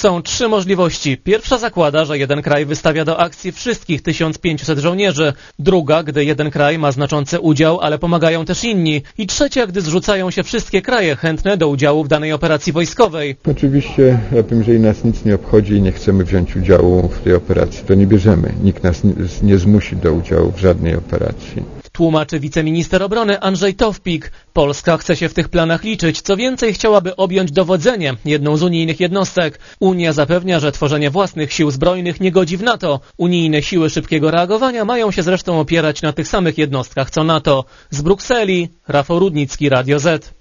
Są trzy możliwości. Pierwsza zakłada, że jeden kraj wystawia do akcji wszystkich 1500 żołnierzy. Druga, gdy jeden kraj ma znaczący udział, ale pomagają też inni. I trzecia, gdy zrzucają się wszystkie kraje chętne do udziału w danej operacji wojskowej. Oczywiście, jeżeli nas nic nie obchodzi i nie chcemy wziąć udziału w tej operacji, to nie bierzemy. Nikt nas nie zmusi do udziału w żadnej operacji. Tłumaczy wiceminister obrony Andrzej Towpik. Polska chce się w tych planach liczyć. Co więcej, chciałaby objąć dowodzenie jedną z unijnych jednostek. Unia zapewnia, że tworzenie własnych sił zbrojnych nie godzi w NATO. Unijne siły szybkiego reagowania mają się zresztą opierać na tych samych jednostkach co NATO. Z Brukseli Rafał Rudnicki, Radio Z.